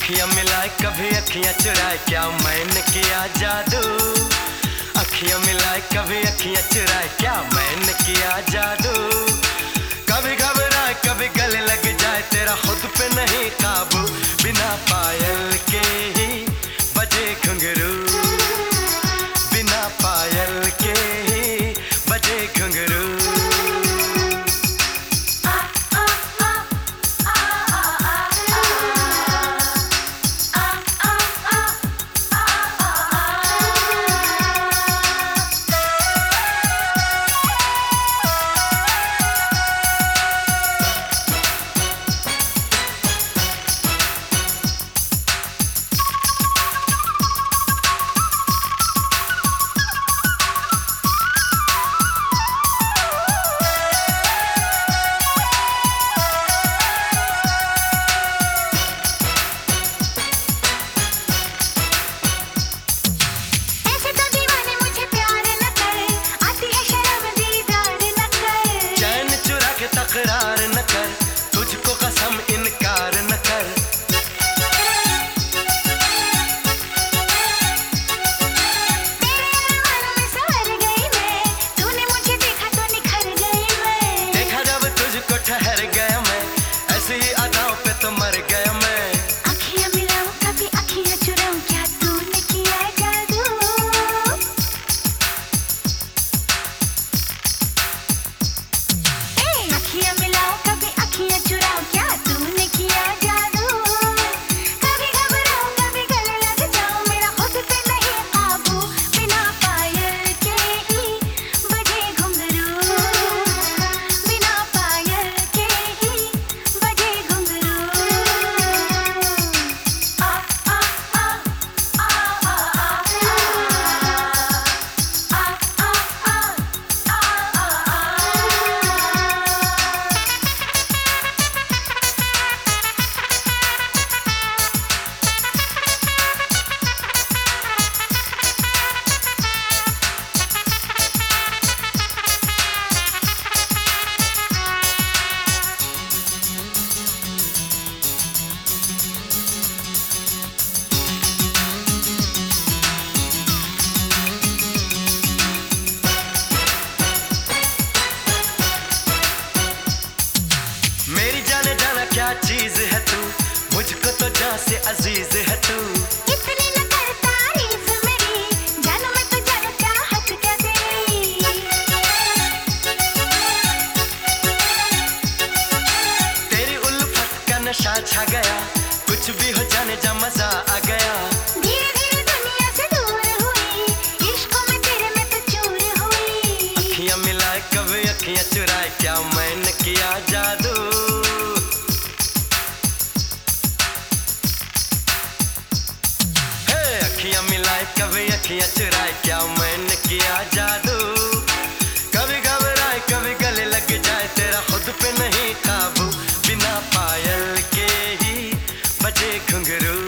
अखियां मिलाए कभी अखियां चुराए, क्या मैंने किया जादू। अखियां मिलाए कभी अखियां चुराए, क्या मैंने किया जादू। कभी घबराए कभी गले लग जाए, तेरा खुद पे नहीं काबू। बिना पायल के ही बजे घुंघरू, बिना पायल के ही बजे घुंघरू। तकरार न कर, तुझको कसम इनकार न कर। तेरे मन में संवर गई मैं, तूने मुझे देखा तो निखर गई मैं। देखा जब तुझको ठहर गया मैं, ऐसे ही अदाओं पे तो मर गया मैं। अखियां मिलाऊं कभी अखियां चुराऊं, क्या तूने किया जादू। अखियां मिलाऊं कभी अखियां चुराऊं, क्या तूने किया जादू। कभी घबराऊं कभी गले लग जाऊं, मेरा खुद पे नहीं काबू। बिना पायल के ही बजे घुंघरू, बिना पायल के ही बजे घुंघरू। आ आ आ आ आ मेरी जाने जाना क्या चीज है तू, मुझको तो जान से अजीज है तू। इतनी न कर तारीफ मेरी, जानू मैं तो जानू चाहत क्या तेरी। तेरी उल्फत का नशा छा गया, कुछ भी हो जाने जा मजा आ गया। धीरे धीरे दुनिया से दूर हुई, इश्क में तेरे में तो चूर हुई। अखियां मिलाए कभी अखियां चुराए, क्या मैंने किया जादू। अखियां मिलाए कभी अखियां चुराए, क्या मैंने किया जादू। कभी घबराए कभी गले लग जाए, तेरा खुद पे नहीं काबू। बिना पायल के ही बजे घुंघरू।